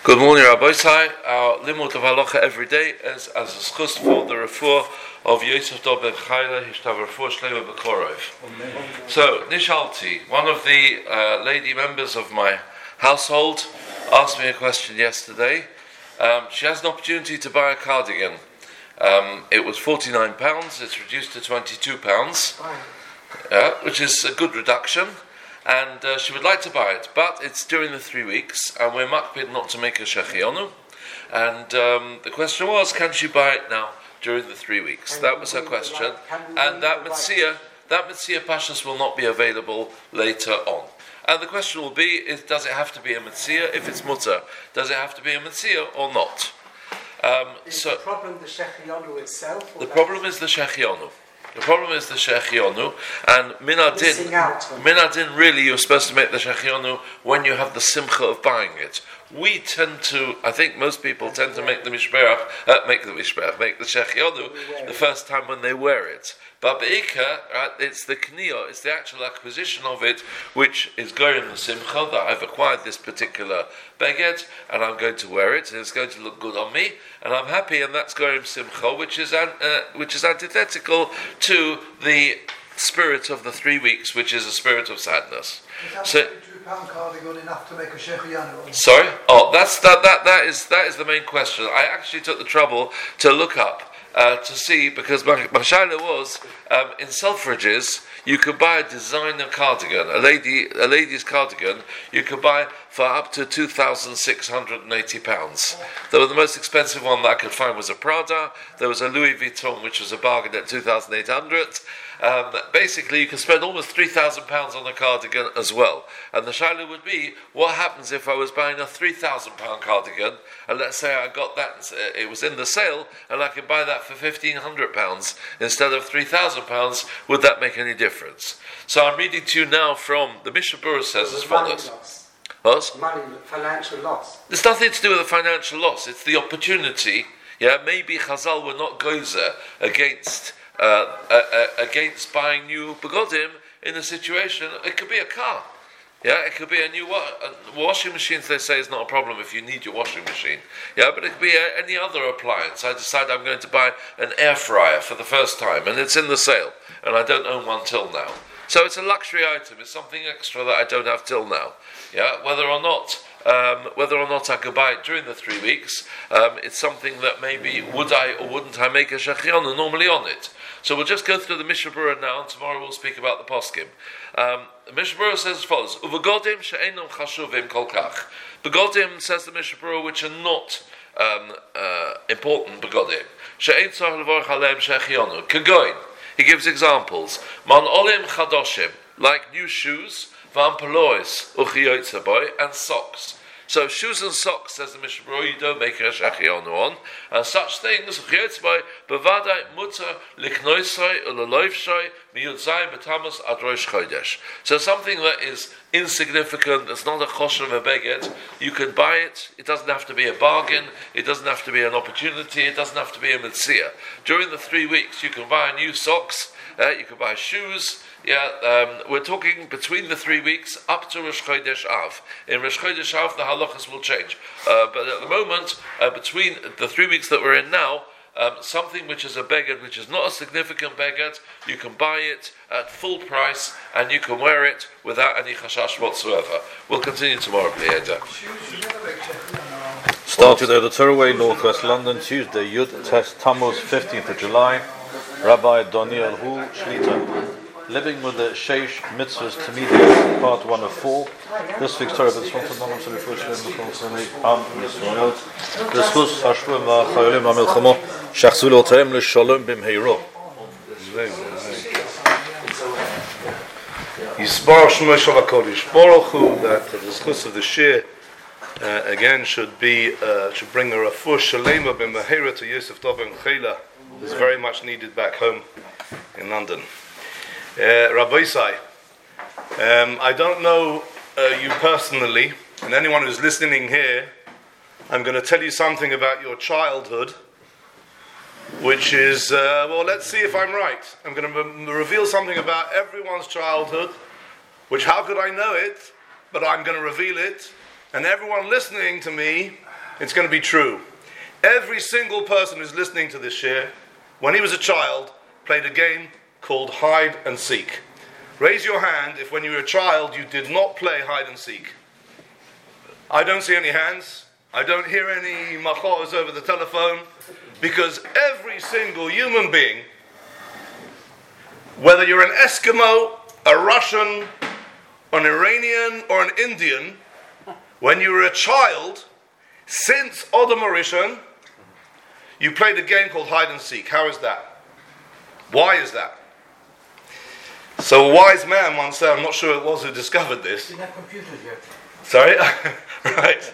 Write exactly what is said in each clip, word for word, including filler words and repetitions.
Good morning, Rabbi Sai. Our limud of halacha every day is as a schus for the refuah of Yosef Dov ben Chayla, Hishtav refuah shlema b'korov. So, Nishalti, one of the uh, lady members of my household, asked me a question yesterday. Um, she has an opportunity to buy a cardigan. Um, it was forty-nine pounds, it's reduced to twenty-two pounds, uh, which is a good reduction. And uh, she would like to buy it, but it's during the three weeks, and we're makpid not to make a shechionu. And um, the question was, can she buy it now during the three weeks? That was her question. And that Metzia, that Metzia Pashas will not be available later on. And the question will be, is, does it have to be a Metzia? If it's mutter, does it have to be a Metzia or not? Um, is so the problem the shechionu itself? The problem is the shechionu. The problem is the shechionu, and minadin, minadin really you're supposed to make the shechionu when you have the simcha of buying it. We tend to, I think most people tend to make the mishberach, uh, make the mishberach, make the shechionu the first time when they wear it. But be'ika, right, it's the kniyah, it's the actual acquisition of it, which is going in the simcha, that I've acquired this particular beged, and I'm going to wear it, and it's going to look good on me, and I'm happy, and that's going in simcha, which is an, uh, which is antithetical to the spirit of the three weeks, which is a spirit of sadness. So, cardigan enough to make a shechianu? Sorry? Oh, that's that. That that is that is the main question. I actually took the trouble to look up uh, to see, because my, my shaila was um, in Selfridges you could buy a designer cardigan, a lady a lady's cardigan. You could buy for up to two thousand six hundred and eighty pounds. Though the most expensive one that I could find was a Prada. There was a Louis Vuitton, which was a bargain at two thousand eight hundred. Um, basically, you can spend almost three thousand pounds on a cardigan as well. And the shaila would be, what happens if I was buying a three thousand pound cardigan, and let's say I got that, it was in the sale, and I can buy that for fifteen hundred pounds instead of three thousand pounds, would that make any difference? So I'm reading to you now from, the Mishnah Berurah says as follows. What? Money, financial loss. There's nothing to do with the financial loss, it's the opportunity. Yeah, maybe Chazal were not gozer against Uh, uh, uh, against buying new begodim in a situation. It could be a car, yeah. It could be a new wa- a washing machine. They say is not a problem if you need your washing machine, yeah. But it could be a, any other appliance. I decide I'm going to buy an air fryer for the first time, and it's in the sale, and I don't own one till now. So it's a luxury item. It's something extra that I don't have till now, yeah. Whether or not. Um, whether or not I could buy it during the three weeks, um, it's something that maybe would I or wouldn't I make a shechianu normally on it. So we'll just go through the Mishnah Berurah now, and tomorrow we'll speak about the poskim. Um, the Mishnah Berurah says as follows: Uvegodim she'enam chashuvim kol kach. Begodim, says the Mishnah Berurah, which are not um, uh, important begodim. She'en tzarich levorach aleim shechianu. Kagoin. He gives examples. Man olim chadoshim, like new shoes. Vampalois, uchiyotzaboy, and socks. So shoes and socks, says the Mishnah Berurah, you don't make a shechianu on, and such things, uchiyotzaboy, bevadai mutter liknoisoi ulaloivshoi miyudzai betamas adroish chodesh. So something that is insignificant, it's not a choshen of a beged, you can buy it, it doesn't have to be a bargain, it doesn't have to be an opportunity, it doesn't have to be a mitzvah. During the three weeks you can buy new socks, uh, you can buy shoes. Yeah, um, we're talking between the three weeks up to Rosh Chodesh Av. In Rosh Chodesh Av, the halachas will change. Uh, but at the moment, uh, between the three weeks that we're in now, um, something which is a beged, which is not a significant beged, you can buy it at full price and you can wear it without any chashash whatsoever. We'll continue tomorrow, Plieda. Started at the Turway, Northwest London, Tuesday, Yud Test Tammuz, fifteenth of July. Rabbi Daniel Hu Shlita. Living with the Sheish Mitzvahs Tamidiyos, part one of four. This week's Torah is from the Nonam Shalifusha and the Am Yisrael. This was Hashvim Chayolim HaMilchamo, Shachzul Otaim L'Shalom B'Mheiro. Yisbar Shemay Shal HaKodesh Baruch Hu, that the discuss of the Shir uh, again should be, uh, should bring a refuah shalema b'Mheira to Yosef Dov ben Chayla, is very much needed back home in London. Uh, Rabbi Sai, um, I don't know uh, you personally, and anyone who's listening here, I'm going to tell you something about your childhood, which is, uh, well, let's see if I'm right. I'm going to re- reveal something about everyone's childhood, which how could I know it, but I'm going to reveal it, and everyone listening to me it's going to be true. Every single person who's listening to this share, when he was a child, played a game called hide and seek. Raise your hand if when you were a child you did not play hide and seek. I don't see any hands. I don't hear any machos over the telephone, because every single human being, whether you're an Eskimo, a Russian, an Iranian, or an Indian, when you were a child, since Odom Harishon, you played a game called hide and seek. How is that? Why is that? So a wise man once said, I'm not sure it was who discovered this. We didn't have computers yet. Sorry? Right.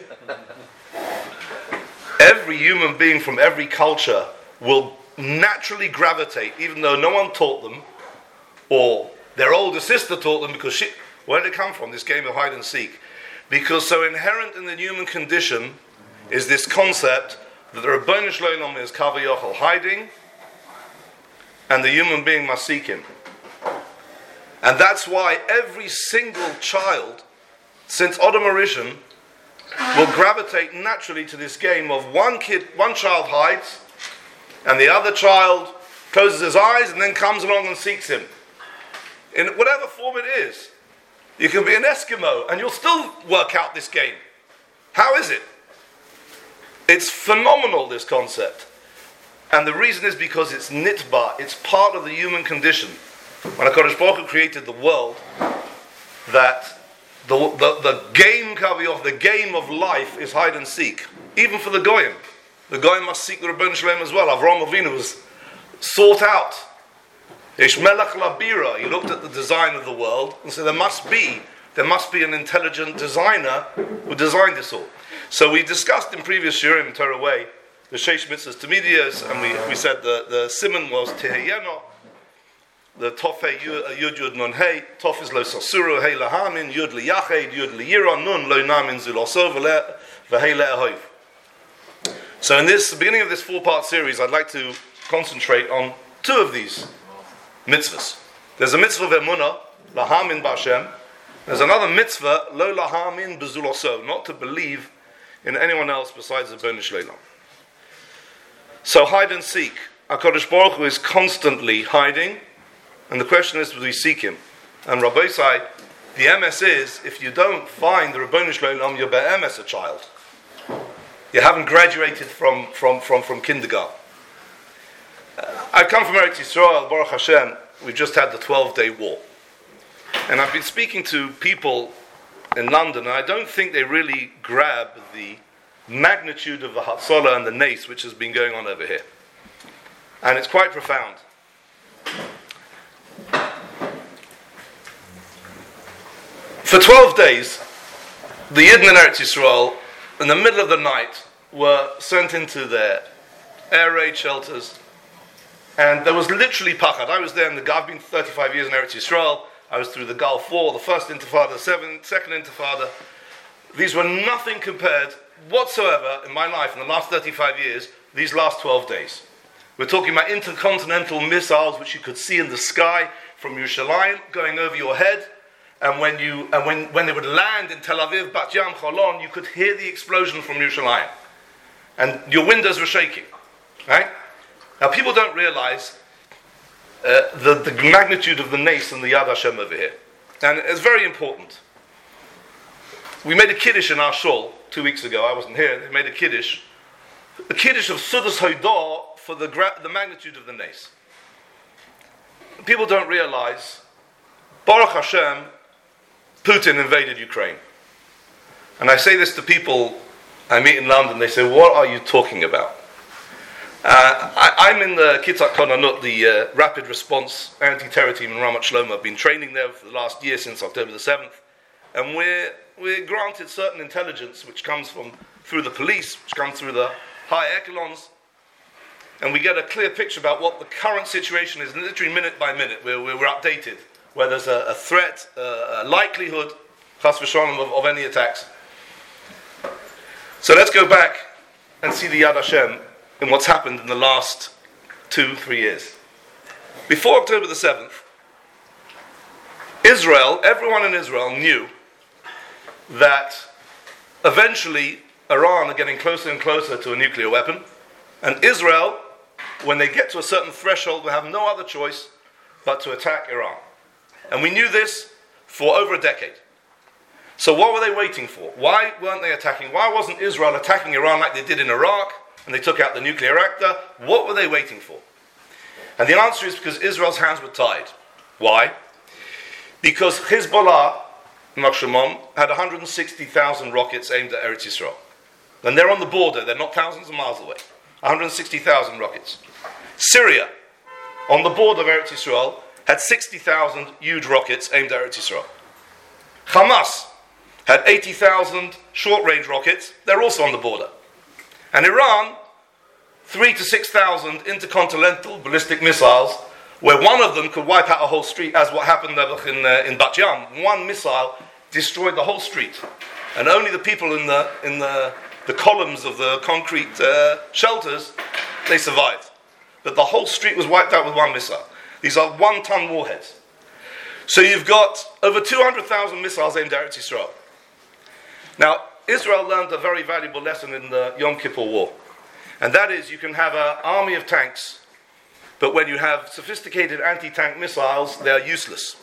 Every human being from every culture will naturally gravitate, even though no one taught them, or their older sister taught them, because she, where did it come from, this game of hide and seek? Because so inherent in the human condition is this concept that the Rebbeinu Shloim is Kavayachal hiding, and the human being must seek him. And that's why every single child, since Odom Harishon, will gravitate naturally to this game of one kid, one child hides, and the other child closes his eyes and then comes along and seeks him. In whatever form it is. You can be an Eskimo and you'll still work out this game. How is it? It's phenomenal, this concept. And the reason is because it's nitba, it's part of the human condition. When HaKadosh Baruch Hu created the world, that the, the, the game kaviyach, the game of life is hide and seek. Even for the Goyim. The Goyim must seek the Rebbeinu Shalom as well. Avraham Avinu was sought out. Yesh melech labira. He looked at the design of the world and said there must be, there must be an intelligent designer who designed this all. So we discussed in previous Shiurim in Torah Way the Sheish Mitzvahs Tamidiyas, and we, we said the, the Simon was Teheyeno, the Tof Hey Yud Yud Nun Hey, Tof is Lo Sasuru, Hey Lahamin, Yud Li Yached, Yud Li Yiron, Nun Lo Namin Zuloso, V'Hei Le'ahoiv. So in this, the beginning of this four-part series, I'd like to concentrate on two of these mitzvahs. There's a mitzvah of Emunah, Lahamin B'Hashem. There's another mitzvah, Lo Lahamin B'Zuloso, not to believe in anyone else besides the Rebbeinu Shalom. So hide and seek. HaKadosh Baruch Hu is constantly hiding, and the question is, do we seek him? And Rabbi Isai, the M S is, if you don't find the Rebbeinu Shalom, you're be'em as a child. You haven't graduated from, from, from, from kindergarten. Uh, I come from Eretz Yisrael, Baruch Hashem. We've just had the twelve-day war. And I've been speaking to people in London, and I don't think they really grab the magnitude of the Hatzalah and the Nace which has been going on over here. And it's quite profound. For twelve days, the Yidden in Eretz Yisrael, in the middle of the night, were sent into their air raid shelters, and there was literally pachad. I was there in the, I've been thirty-five years in Eretz Yisrael. I was through the Gulf War, the first Intifada, the seven, second Intifada. These were nothing compared whatsoever in my life in the last thirty-five years, these last twelve days. We're talking about intercontinental missiles which you could see in the sky from Yerushalayim going over your head. And when you and when, when they would land in Tel Aviv, Bat Yam, Cholon, you could hear the explosion from Yerushalayim. And your windows were shaking. Right? Now people don't realize uh, the, the magnitude of the Nace and the Yad Hashem over here. And it's very important. We made a Kiddush in our shul two weeks ago. I wasn't here. They made a Kiddush. A Kiddush of Sudas Hodah for the, gra- the magnitude of the Nace. People don't realize, Baruch Hashem, Putin invaded Ukraine. And I say this to people I meet in London, they say, what are you talking about? Uh, I, I'm in the Kitzat Konanut, the uh, rapid response anti-terror team in Ramat Shlomo. I've been training there for the last year, since October the seventh. And we're, we're granted certain intelligence which comes from through the police, which comes through the high echelons. And we get a clear picture about what the current situation is, literally minute by minute. We're, we're updated where there's a, a threat, uh, a likelihood, chas v'shalom, of, of any attacks. So let's go back and see the Yad Hashem in what's happened in the last two, three years. Before October the seventh, Israel, everyone in Israel knew that eventually Iran are getting closer and closer to a nuclear weapon, and Israel, when they get to a certain threshold, will have no other choice but to attack Iran. And we knew this for over a decade. So what were they waiting for? Why weren't they attacking? Why wasn't Israel attacking Iran like they did in Iraq, and they took out the nuclear reactor? What were they waiting for? And the answer is because Israel's hands were tied. Why? Because Hezbollah, Makshumam, had one hundred sixty thousand rockets aimed at Eretz Yisrael. And they're on the border, they're not thousands of miles away. one hundred sixty thousand rockets. Syria, on the border of Eretz Yisrael, had sixty thousand huge rockets aimed at Eretz Yisrael. Hamas had eighty thousand short-range rockets, they're also on the border. And Iran, three to six thousand intercontinental ballistic missiles, where one of them could wipe out a whole street, as what happened in, uh, in Bat Yam. One missile destroyed the whole street. And only the people in the, in the, the columns of the concrete uh, shelters, they survived. But the whole street was wiped out with one missile. These are one-ton warheads. So you've got over two hundred thousand missiles aimed at Eretz Yisrael. Now, Israel learned a very valuable lesson in the Yom Kippur War. And that is, you can have an army of tanks, but when you have sophisticated anti-tank missiles, they are useless.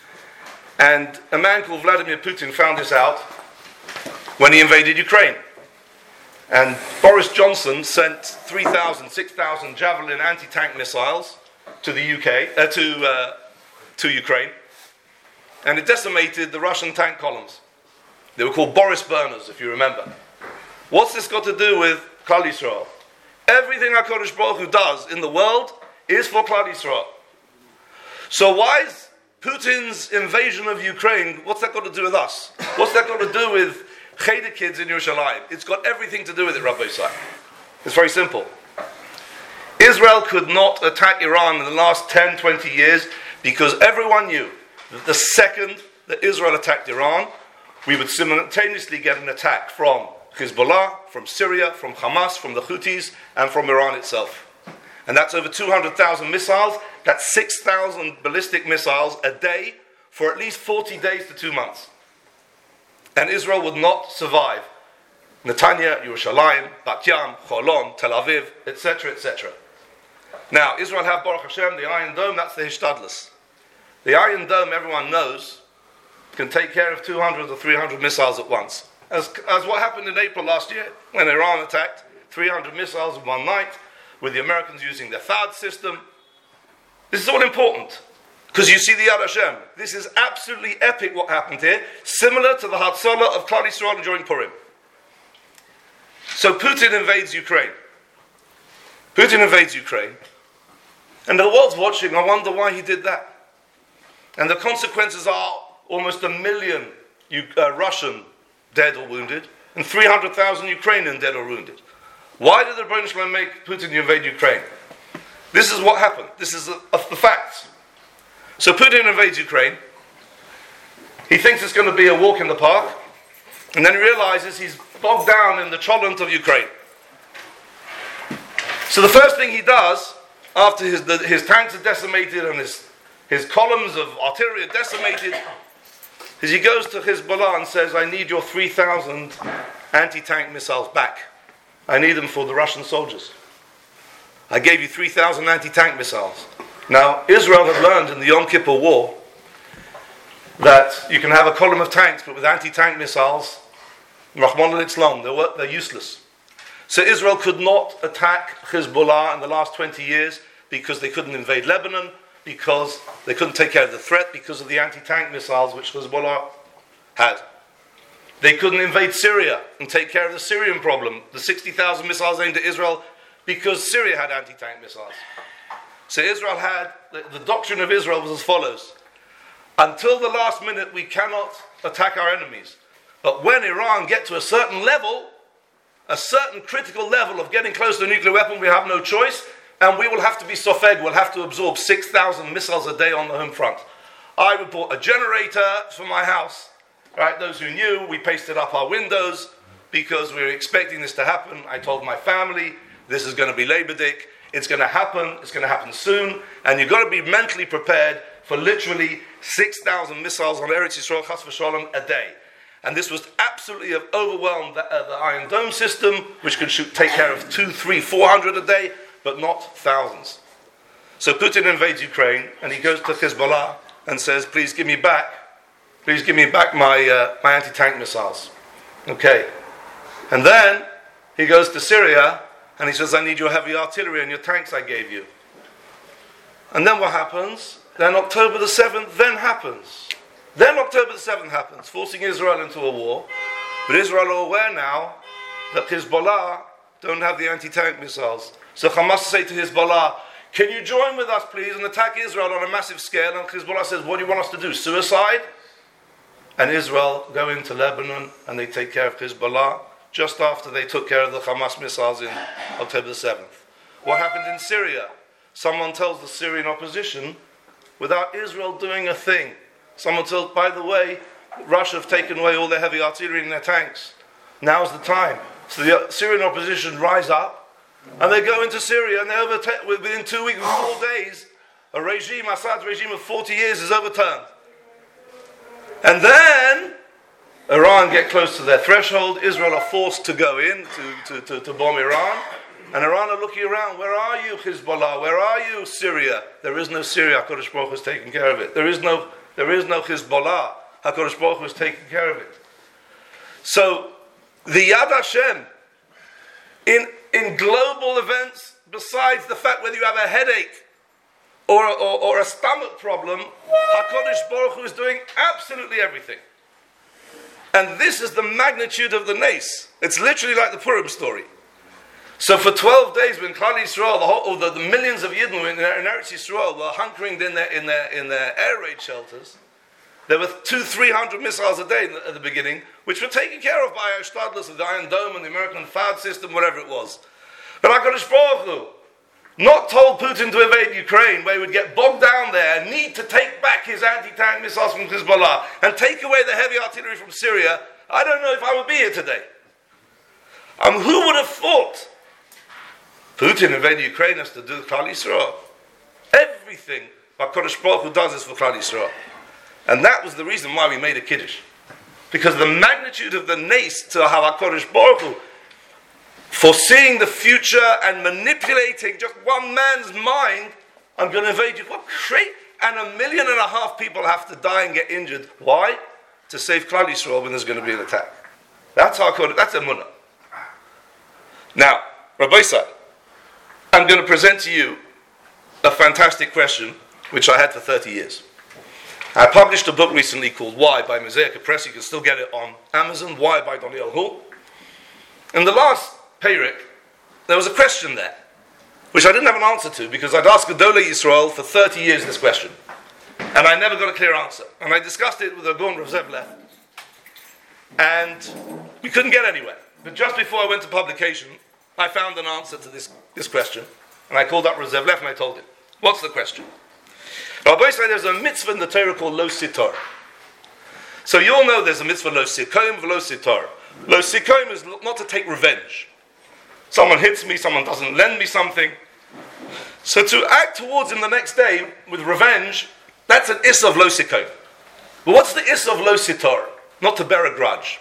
And a man called Vladimir Putin found this out when he invaded Ukraine. And Boris Johnson sent three thousand, six thousand Javelin anti-tank missiles to the U K, uh, to uh, to Ukraine, and it decimated the Russian tank columns. They were called Boris burners, if you remember. What's this got to do with Klal Yisrael? Everything HaKadosh Baruch Hu does in the world is for Klal Yisrael. So why is Putin's invasion of Ukraine, what's that got to do with us? What's that got to do with Cheder kids in Yerushalayim? It's got everything to do with it, Rabbi Yisrael. It's very simple. Israel could not attack Iran in the last ten, twenty years because everyone knew that the second that Israel attacked Iran, we would simultaneously get an attack from Hezbollah, from Syria, from Hamas, from the Houthis, and from Iran itself. And that's over two hundred thousand missiles. That's six thousand ballistic missiles a day for at least forty days to two months. And Israel would not survive Netanya, Yerushalayim, Bat Yam, Cholon, Tel Aviv, et cetera, et cetera. Now, Israel have Baruch Hashem, the Iron Dome, that's the Hishtadlus. The Iron Dome, everyone knows, can take care of two hundred or three hundred missiles at once. As, as what happened in April last year, when Iran attacked three hundred missiles in one night, with the Americans using their THAAD system. This is all important, because you see the Yad Hashem. This is absolutely epic what happened here, similar to the Hatzalah of Klal Yisrael during Purim. So Putin invades Ukraine. Putin invades Ukraine. And the world's watching, I wonder why he did that. And the consequences are almost a million uh, Russian dead or wounded, and three hundred thousand Ukrainian dead or wounded. Why did the Rebbeinu Shalom make Putin invade Ukraine? This is what happened. This is a, a, the facts. So Putin invades Ukraine. He thinks it's going to be a walk in the park. And then he realizes he's bogged down in the cholent of Ukraine. So the first thing he does, after his, the, his tanks are decimated and his, his columns of artillery are decimated, is he goes to Hezbollah and says, I need your three thousand anti-tank missiles back. I need them for the Russian soldiers. I gave you three thousand anti-tank missiles. Now, Israel had learned in the Yom Kippur War that you can have a column of tanks, but with anti-tank missiles, Rahman al-Islam, they're, they're useless. So Israel could not attack Hezbollah in the last twenty years because they couldn't invade Lebanon, because they couldn't take care of the threat because of the anti-tank missiles which Hezbollah had. They couldn't invade Syria and take care of the Syrian problem, the sixty thousand missiles aimed at Israel, because Syria had anti-tank missiles. So Israel had, the, the doctrine of Israel was as follows. Until the last minute we cannot attack our enemies. But when Iran get to a certain level, a certain critical level of getting close to a nuclear weapon, we have no choice, and we will have to be sofeg, we'll have to absorb six thousand missiles a day on the home front. I would bought a generator for my house. Right, those who knew, we pasted up our windows because we were expecting this to happen. I told my family, this is going to be Labor Dick. It's going to happen. It's going to happen soon. And you've got to be mentally prepared for literally six thousand missiles on Eretz Yisrael, Chas v'Shalom, a day. And this was absolutely overwhelmed the, uh, the Iron Dome system, which could shoot, take care of two, three, four hundred a day, but not thousands. So Putin invades Ukraine, and he goes to Hezbollah and says, "Please give me back, please give me back my uh, my anti-tank missiles." Okay, and then he goes to Syria and he says, "I need your heavy artillery and your tanks I gave you." And then what happens? Then October the seventh then happens. Then October the seventh happens, forcing Israel into a war. But Israel are aware now that Hezbollah don't have the anti-tank missiles. So Hamas say to Hezbollah, "Can you join with us, please, and attack Israel on a massive scale?" And Hezbollah says, "What do you want us to do? Suicide?" And Israel go into Lebanon and they take care of Hezbollah just after they took care of the Hamas missiles in October the seventh. What happened in Syria? Someone tells the Syrian opposition, without Israel doing a thing, someone tells, "By the way, Russia have taken away all their heavy artillery and their tanks. Now's the time." So the Syrian opposition rise up and they go into Syria and they overtake, within two weeks, four days, a regime, Assad's regime of forty years is overturned. And then Iran get close to their threshold. Israel are forced to go in to, to, to, to bomb Iran. And Iran are looking around. Where are you, Hezbollah? Where are you, Syria? There is no Syria. HaKadosh Baruch Hu is taking care of it. There is no, there is no Hezbollah. HaKadosh Baruch Hu is taking care of it. So, the Yad Hashem, in, in global events, besides the fact whether you have a headache or, or, or a stomach problem, HaKadosh Baruch Hu is doing absolutely everything. And this is the magnitude of the Nes. It's literally like the Purim story. So for twelve days, when Klal Yisrael, the, whole, the, the millions of Yidden in, in Eretz Yisrael were hunkering in their, in, their, in their air raid shelters, there were two, three hundred missiles a day the, at the beginning, which were taken care of by Shtadlis of the Iron Dome and the American F A D system, whatever it was. But HaKadosh Baruch Hu not told Putin to invade Ukraine, where he would get bogged down there, need to take back his anti-tank missiles from Hezbollah, and take away the heavy artillery from Syria. I don't know if I would be here today. Um, who would have thought Putin invaded Ukraine has to do with Klal Yisrael? Everything HaKadosh Baruch Hu does is for Klal Yisrael. And that was the reason why we made a Kiddush. Because the magnitude of the Nes to have HaKadosh Baruch Hu foreseeing the future and manipulating just one man's mind, I'm going to invade you. What great! And a million and a half people have to die and get injured. Why? To save Klal Yisrael when there's going to be an attack. That's HaKadosh, that's Emunah. Now, Rabbi Isai, I'm going to present to you a fantastic question which I had for thirty years. I published a book recently called Why by Mosaic Press. You can still get it on Amazon. Why by Daniel Hu. In the last Peirik, there was a question there, which I didn't have an answer to because I'd asked Gedolei Yisrael for thirty years this question, and I never got a clear answer. And I discussed it with Agon Rav Zevlev, and we couldn't get anywhere. But just before I went to publication, I found an answer to this, this question, and I called up Rav Zevlev and I told him, "What's the question?" Rabbi said there's a mitzvah in the Torah called Lo Sitar. So you all know there's a mitzvah Lo Sikom Lo Sitar. Lo Sikom is not to take revenge. Someone hits me, someone doesn't lend me something. So to act towards him the next day with revenge, that's an Issa of Lo Sikom. But what's the Issa of Lo Sitar? Not to bear a grudge.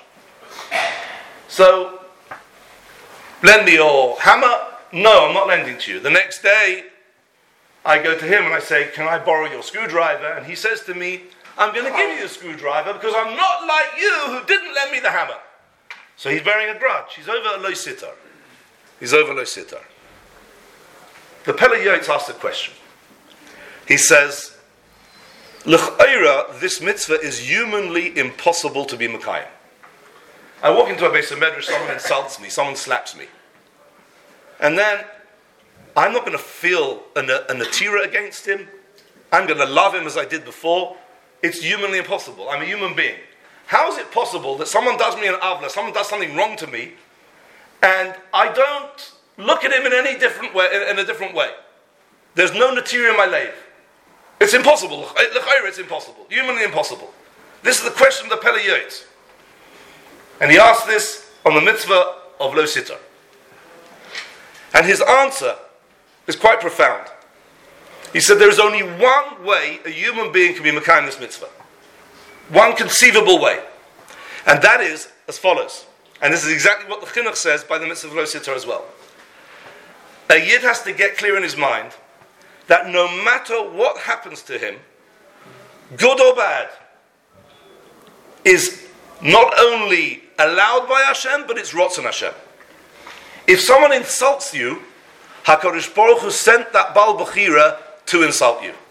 So, lend me your hammer? No, I'm not lending to you. The next day, I go to him and I say, "Can I borrow your screwdriver?" And he says to me, "I'm going to give you the screwdriver because I'm not like you who didn't lend me the hammer." So he's bearing a grudge. He's over Lo Sitar. He's over Lo Sitar. The Pele Yotz asks a question. He says, "L'ch'eira, this mitzvah is humanly impossible to be Mekayim." I walk into a Beis Medrash, someone insults me, someone slaps me. And then I'm not going to feel a, a natira against him. I'm going to love him as I did before. It's humanly impossible. I'm a human being. How is it possible that someone does me an avla, someone does something wrong to me, and I don't look at him in any different way, in, in a different way? There's no natira in my life. It's impossible. It's impossible. Humanly impossible. This is the question of the Pele Yotz. And he asked this on the mitzvah of Lo Sitar. And his answer is quite profound. He said there is only one way a human being can be Mekayim this mitzvah. One conceivable way. And that is as follows. And this is exactly what the Chinuch says by the mitzvah of Lo Sitar as well. A Yid has to get clear in his mind that no matter what happens to him, good or bad, is not only allowed by Hashem, but it's Rotzon Hashem. If someone insults you, HaKadosh Baruch Hu sent that Baal Bechira to insult you.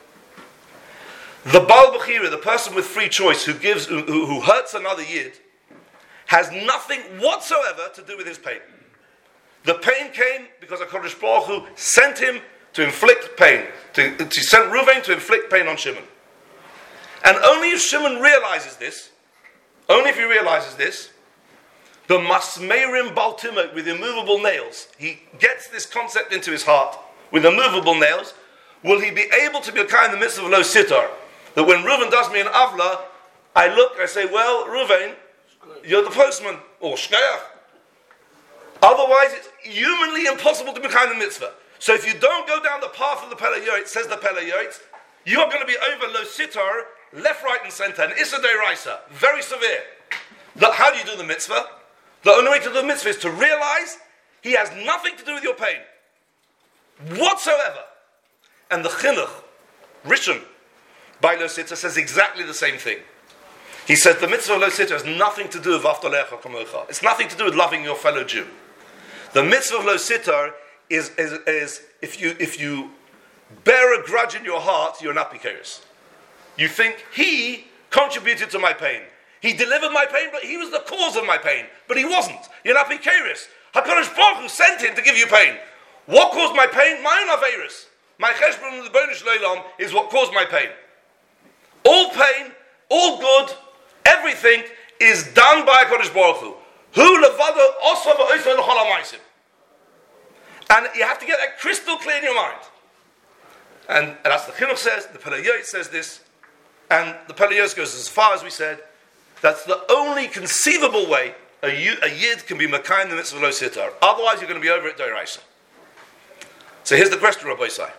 The Baal Bechira, the person with free choice who gives, who, who hurts another Yid, has nothing whatsoever to do with his pain. The pain came because HaKadosh Baruch Hu sent him to inflict pain. To, to send Reuven to inflict pain on Shimon. And only if Shimon realizes this, only if he realizes this, the Masmerim Baltimot with immovable nails, he gets this concept into his heart with immovable nails, will he be able to be a kind of the midst of Lo Sitar, that when Reuven does me an Avla, I look, I say, well, Reuven, you're the postman, or Shkeach. Otherwise, it's humanly impossible to be kind of mitzvah. So if you don't go down the path of the Pele Yoetz, says the Pele Yoetz, you are going to be over Lo Sitar, left, right, and center, and Issa Deiraisa, very severe. The, how do you do the mitzvah? The only way to do the mitzvah is to realize he has nothing to do with your pain, whatsoever. And the Chinuch, Rishon, by Lo Sitar, says exactly the same thing. He said the mitzvah of Lo Sitar has nothing to do with Avtolecha Kamocha. It's nothing to do with loving your fellow Jew. The mitzvah of Lo Sitar is, is, is if you if you bear a grudge in your heart, you're an apikeris. You think he contributed to my pain. He delivered my pain, but he was the cause of my pain. But he wasn't. You're an apikeris. HaKadosh Baruch Hu sent him to give you pain. What caused my pain? My own averis. My cheshbon of the bonish leilam is what caused my pain. All pain, all good, everything is done by HaKadosh Baruch Hu. Hu levado osva v'oisva l'chol ha'maisim. And you have to get that crystal clear in your mind. And, and that's the Chinuch says, the Pele Yoetz says this, and the Pele Yoetz goes as far as we said, that's the only conceivable way a, a Yid can be Mekayim the mitzvah Lo Sitar. Otherwise you're going to be over at Doiraisa. So here's the question, Rabbi Isai.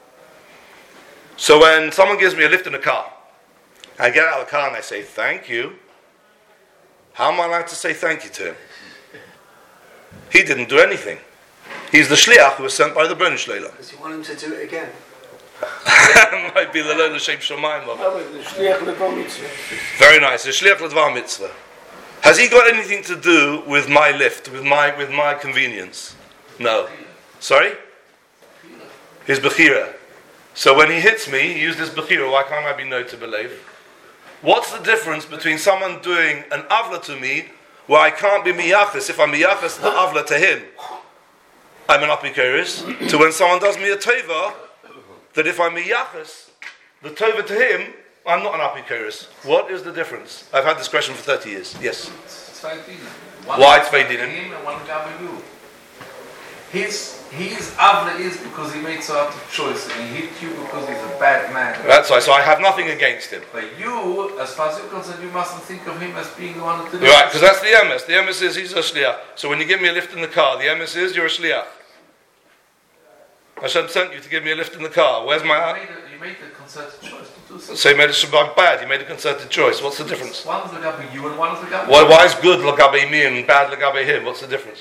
So when someone gives me a lift in a car, I get out of the car and I say, thank you. How am I allowed to say thank you to him? He didn't do anything. He's the shliach who was sent by the Bonish Leilam. Does he want him to do it again? Might be the Lo L'Shem Shomayim of it. Very nice. The shliach l'dvar mitzvah. Has he got anything to do with my lift, with my with my convenience? No. Sorry? His bechira. So when he hits me, he used his bechira. Why can't I be no to believe? What's the difference between someone doing an avla to me, where I can't be miyachas, if I'm miyachas the avla to him, I'm an apikeris, to when someone does me a tova, that if I'm miyachas the tova to him, I'm not an apikeris. What is the difference? I've had this question for thirty years. Yes. Why it's Veidinin? Him and one gabe you. His his avla is because he made so out of choice, and he hit you because he's a bad man. That's right. So I have nothing against him. But you, as far as you're concerned, you mustn't think of him as being the one who did it. Right, because that's the emes. The emes is he's a shliach. So when you give me a lift in the car, the emes is you're a shliach. Hashem sent you to give me a lift in the car. Where's my? You made a, you made a concerted choice to do so. So he made a shabbat bad. He made a concerted choice. What's the difference? One is legabe you and one is legabe. Why, why is good legabe me and bad legabe him? What's the difference?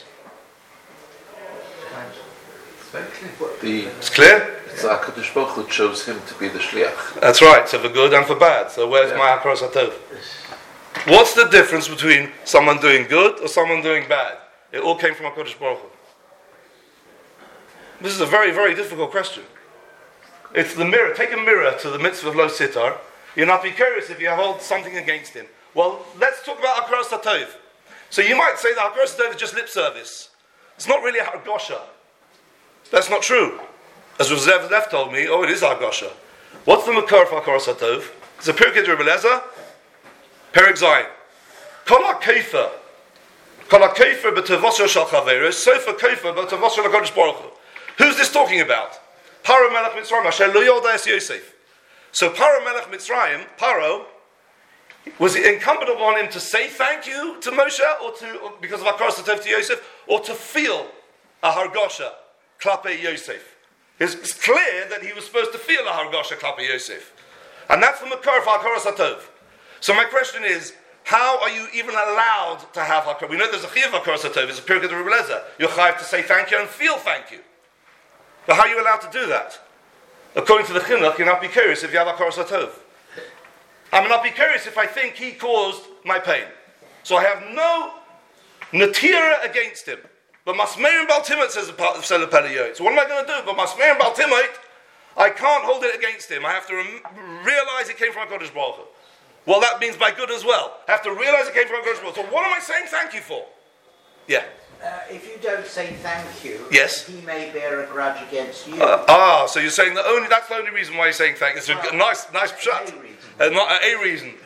It's very clear. The It's clear. HaKadosh Baruch Hu chose him to be the shliach. That's right. So for good and for bad. So where's yeah. my hakaras hatov? What's the difference between someone doing good or someone doing bad? It all came from HaKadosh Baruch Hu. This is a very, very difficult question. It's the mirror. Take a mirror to the mitzvah of Lo Sitar. You'll not be curious if you hold something against him. Well, let's talk about hakaras hatov. So you might say that hakaras hatov is just lip service. It's not really a hargosha. That's not true. As Rav Zev Lev told me, oh, it is hargosha. What's the makar for hakaras hatov? It's a Pirkei Rebbe Lezer, Perek Zayin. Kol ha-keifer, kol ha-keifer b'tevosyo shel chaveros, sofa keifer b'tevosyo l'Hakadosh Baruch Hu. Who's this talking about? Paro Melech Mitzrayim, Asher lo yoda es Yosef. So Paro Melech Mitzrayim, Paro, was it incumbent upon him to say thank you to Moshe, or to or because of hakaras hatov to Yosef, or to feel a hargosha klape Yosef? It's, it's clear that he was supposed to feel a hargosha klape Yosef, and that's the makar for hakaras hatov. So my question is, how are you even allowed to have Hakar? We know there's a Chiyuv Hakar Satov, it's a period of the Rebbe Lezer. You're chayav to say thank you and feel thank you. But how are you allowed to do that? According to the Chinuch, you're not be curious if you have Hakar Satov. I'm not be curious if I think he caused my pain. So I have no natira against him. But Masmeir Baltimot says the Pele. So what am I going to do? But Masmeir Baltimot, I can't hold it against him. I have to rem- realize it came from HaKadosh Baruch Hu. Well, that means by good as well. I have to realize it came from HaKadosh Baruch Hu. So what am I saying thank you for? Yeah. Uh, if you don't say thank you, yes, he may bear a grudge against you. Uh, ah, so you're saying that only that's the only reason why you're saying thank you. It's a well, nice, nice pshat. A reason. Uh, not uh, a reason.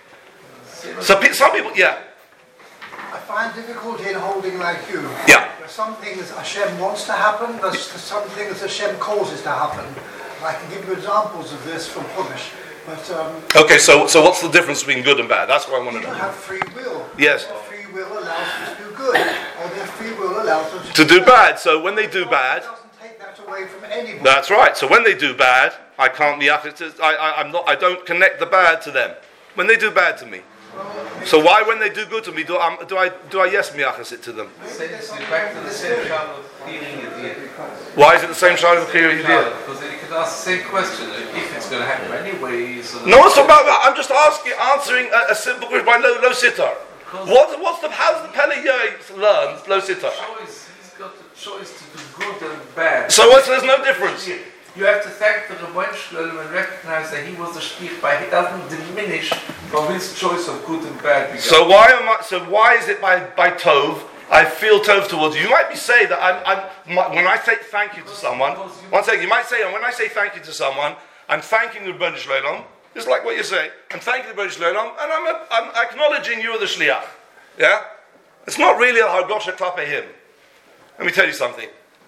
So pe- some people, yeah. I find difficulty in holding like you. Yeah. There are some things Hashem wants to happen, there's some things Hashem causes to happen. I can give you examples of this from Chumash. But um, okay, so so what's the difference between good and bad? That's what I want to people know. have free will. Yes. Their free will allows them to do good, or their free will allows them to, To do bad. So when they do bad, It doesn't take that away from anybody. that's right. So when they do bad, I can't be I, I I'm not I don't connect the bad to them. When they do bad to me. So why, when they do good to me, do I do I do I yes miyachas it to them? Same, back to the same child of hearing Yediyah. Why is it the same child of Kiri Yediyah? Because then you could ask the same question, if it's going to happen anyway. So No, it's about that. I'm just asking, answering a, a simple question by low low sitar. What what's the how does the Pele learn low sitar? Choice, he's got the choice to do good and bad. So what's, there's no difference. You have to thank the Rebbein Shalom and recognize that he was the shlich, but he doesn't diminish from his choice of good and bad. So why am I? So why is it by by tov? I feel tov towards you. You might be say that I'm. I'm my, when I say thank you to someone, one second. You might say, and when I say thank you to someone, I'm thanking the Rebbein Shalom. It's like what you say. I'm thanking the Rebbein Shalom, and I'm a, I'm acknowledging you are the shliach. Yeah, it's not really a hargosha klape him. Let me tell you something.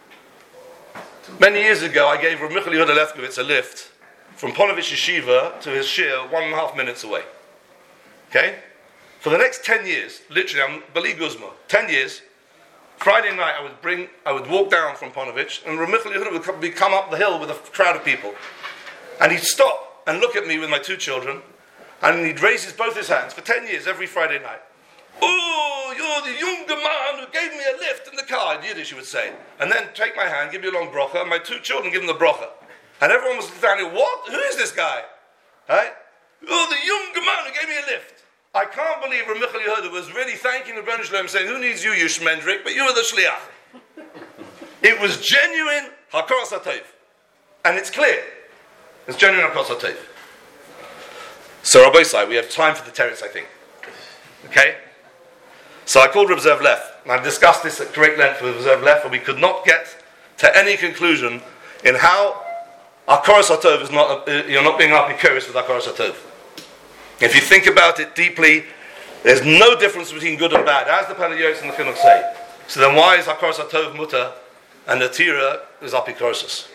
Many years ago, I gave Rav Michael Yehuda Lefkowitz a lift from Ponovich Yeshiva to his shir, one and a half minutes away. Okay? For the next ten years, literally, I'm Bali Guzma, ten years, Friday night I would bring, I would walk down from Ponovich, and Rav Michael Yehuda would come, would come up the hill with a crowd of people. And he'd stop and look at me with my two children, and he'd raise his, both his hands for ten years, every Friday night. Oh, you're the younger man who gave me a lift in the car, in Yiddish he would say. And then take my hand, give me a long brocha, and my two children give him the brocha. And everyone was standing, what? Who is this guy? Right? You're the younger man who gave me a lift. I can't believe Rav Michael Yehuda was really thanking the Rebbeinu Shalom, saying, who needs you, you shmendrik, but you are the shliach. It was genuine hakaras hatov. And it's clear. It's genuine hakaras hatov. So Rabbi Isai, we have time for the teretz, I think. Okay? So I called Rav Zev Leff, and I discussed this at great length with Rav Zev Leff, and we could not get to any conclusion in how Hakaras Hatov is not, uh, you're not being apicurious with Hakaras Hatov. If you think about it deeply, there's no difference between good and bad, as the Pele Yoetz and the Chinuch say. So then why is Hakaras Hatov mutter, and the Tira is apicuriosus?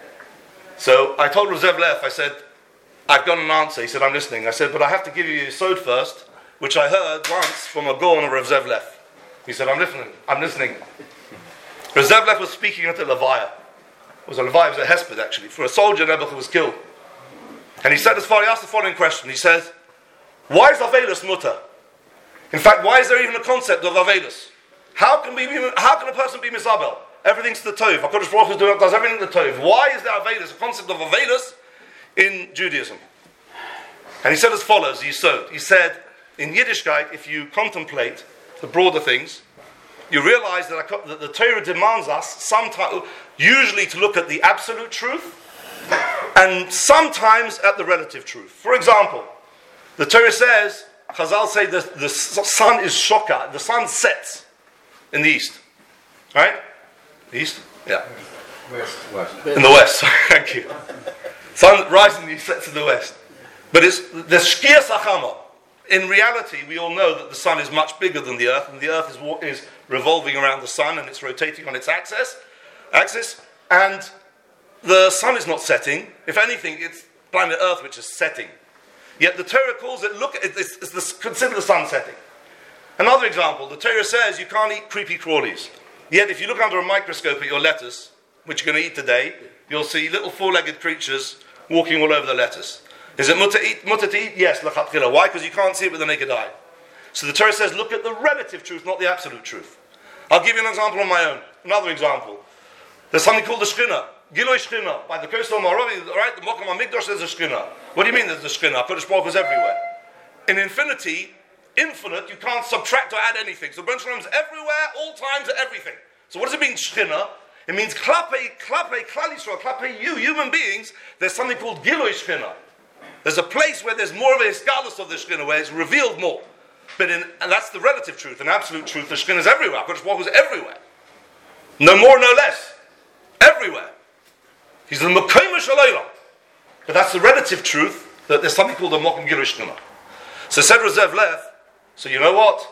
So I told Rav Zev Leff, I said, I've got an answer. He said, I'm listening. I said, but I have to give you your sod first, which I heard once from a Gaon of Rav Zev Leff. He said, I'm listening, I'm listening. Rav Zev Leff was speaking at a Levaya. It was a Levaya, it was a hesped actually, for a soldier Nebuchadnezzar was killed. And he said as far, he asked the following question, he said, why is Avelus mutter? In fact, why is there even a concept of Avelus? How can, we be, how can a person be Mizabel? Everything's the Tov. HaKadosh Baruch Hu does everything the Tov. Why is there Avelus, a concept of Avelus in Judaism? And he said as follows, he said, he said, in Yiddishkeit, if you contemplate the broader things, you realize that, that the Torah demands us sometimes, usually to look at the absolute truth, and sometimes at the relative truth. For example, the Torah says, Chazal say the, the sun is shoka, the sun sets in the east. Right? The east? Yeah. West, west. In the west, thank you. Sun rises in the east, sets in the west. But it's the Shkia Sachama. In reality, we all know that the sun is much bigger than the earth, and the earth is, is revolving around the sun, and it's rotating on its axis, axis, and the sun is not setting. If anything, it's planet Earth which is setting. Yet the Torah calls it, look, it's, it's the, consider the sun setting. Another example, the Torah says you can't eat creepy crawlies. Yet if you look under a microscope at your lettuce, which you're going to eat today, you'll see little four-legged creatures walking all over the lettuce. Is it mutter, eat, mutter to eat? Yes, l'chatchila. Why? Because you can't see it with the naked eye. So the Torah says, look at the relative truth, not the absolute truth. I'll give you an example on my own. Another example. There's something called the Shekhinah. Giloi Shekhinah. By the coastal Maravi, right, the Mokum HaMikdash, there's a Shekhinah. What do you mean there's a Shekhinah? HaKadosh Baruch Hu is everywhere. In infinity, infinite, you can't subtract or add anything. So Ben Shalom is everywhere, all times, everything. So what does it mean, Shekhinah? It means klape, klape, klal Yisrael, klape you, human beings, there's something called Giloi Shekhinah. There's a place where there's more of a scholars of the Shekhinah, where it's revealed more. But in, and that's the relative truth, an absolute truth. The Shekhinah is everywhere. HaKadosh Baruch Hu is everywhere. No more, no less. Everywhere. He's the Mekayim Shalaylam. But that's the relative truth, that there's something called the Mokum Gilui Shekhinah. So said Rezev Lev, so you know what?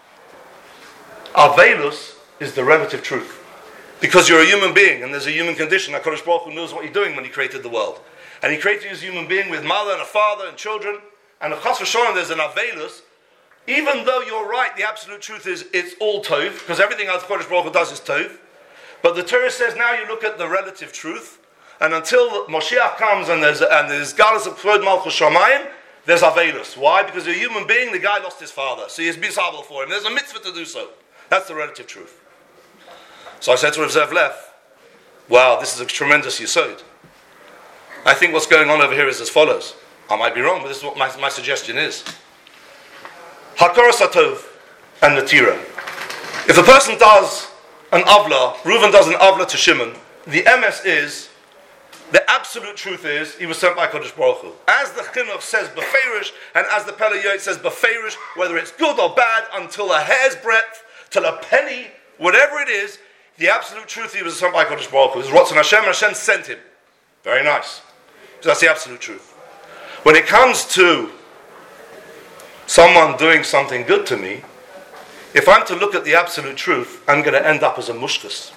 Avelus is the relative truth. Because you're a human being, and there's a human condition. HaKadosh Baruch Hu knows what he's doing when he created the world. And he created you as a human being with mother and a father and children. And of Chas v'Sholom, there's an Avelus. Even though you're right, the absolute truth is it's all Tov, because everything else HaKadosh Baruch Hu does is Tov. But the Torah says now you look at the relative truth, and until Moshiach comes and there's and there's Galus of Kvod Malchus Shamayim, there's Avelus. Why? Because a human being, the guy lost his father, so he has been sabel for him. There's a mitzvah to do so. That's the relative truth. So I said to Rav Zev Lev, wow, this is a tremendous yesod. I think what's going on over here is as follows. I might be wrong, but this is what my, my suggestion is. Hakaras Hatov and Natira. If a person does an avla, Reuven does an avla to Shimon, the M S is, the absolute truth is, he was sent by Kodesh Baruch Hu. As the Chinuch says beferish, and as the Pele Yoit says beferish, whether it's good or bad, until a hair's breadth, till a penny, whatever it is, the absolute truth he was sent by Kodesh Baruch Hu. It's Ratzon Hashem, Hashem sent him. Very nice. So that's the absolute truth. When it comes to someone doing something good to me, if I'm to look at the absolute truth, I'm going to end up as a mushkas.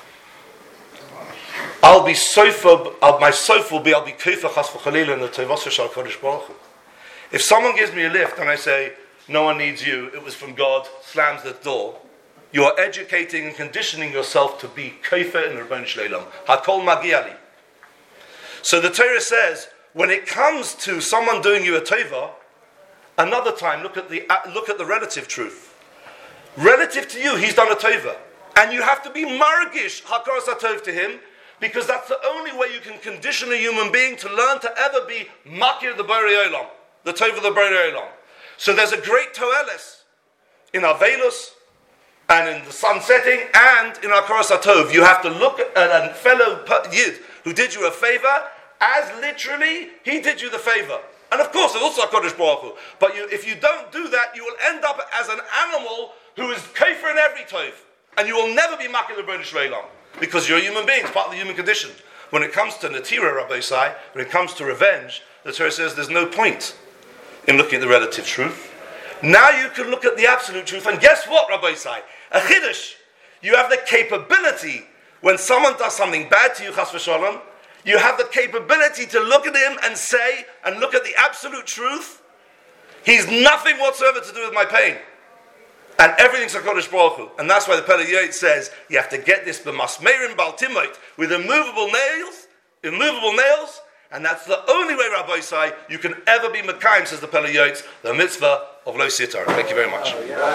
I'll be sofa, I'll, my sofa will be, I'll be keifa chas v'chalila in the Tovasa Shal Kodesh Baruch Hu. If someone gives me a lift and I say, no one needs you, it was from God, slams the door, you are educating and conditioning yourself to be keifa in the Rebbeinu Shleilam. Hakol magiali. So the Torah says, when it comes to someone doing you a tova, another time look at the uh, look at the relative truth. Relative to you, he's done a tova, and you have to be margish hakaras hatov to him, because that's the only way you can condition a human being to learn to ever be makir the Borei Olam, the tova the Borei Olam. So there's a great toeles in Avelus and in the sun setting and in hakaras hatov. You have to look at a fellow yid who did you a favor as literally he did you the favor. And of course, there's also a Kodesh Baruch Hu. But you, if you don't do that, you will end up as an animal who is kafir in every tov. And you will never be makir the Rebbeinu Shleilam. Because you're a human being, it's part of the human condition. When it comes to Natira, Rabbi Sai, when it comes to revenge, the Torah says there's no point in looking at the relative truth. Now you can look at the absolute truth. And guess what, Rabbi Sai? A chiddush. You have the capability, when someone does something bad to you, chas v'shalom, you have the capability to look at him and say, and look at the absolute truth, he's nothing whatsoever to do with my pain. And everything's a Kodesh Baruch Hu. And that's why the Pele Yoit says, you have to get this b'masmerim baltimoit, with immovable nails, immovable nails, and that's the only way, Rabbi Sai, you can ever be Mekayim, says the Pele Yoit, the mitzvah of Lo Sitar. Thank you very much.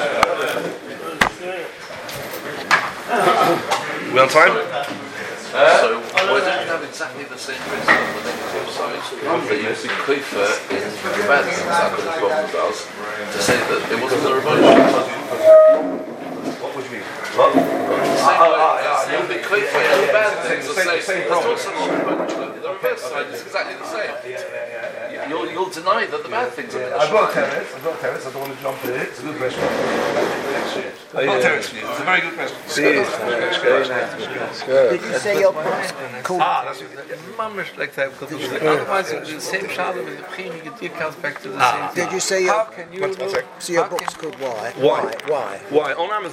We on time? Uh, so why don't you have exactly the same principle on the negative side? That you see keifer in the bad things that Kodesh Baruch Hu does, to say that it wasn't the Rebbeinu. What would you mean? What? You'll be keifer in the bad things, to say there's not such a Rebbeinu. The reverse side is exactly the same. You'll, you'll deny that the bad things are there. I've got terrorists, I've got terrorists, I don't want to jump to it. It's a good question. I've got terrorists for you. It's a very good question. Did you say your book's called? Ah, that's Mamish like that, because otherwise it's the same shadow with the primi get comes back to the same thing. Did you say How your, can you One- one know- sec. so your how book's can- called Why? Why? Why? Why? On Amazon.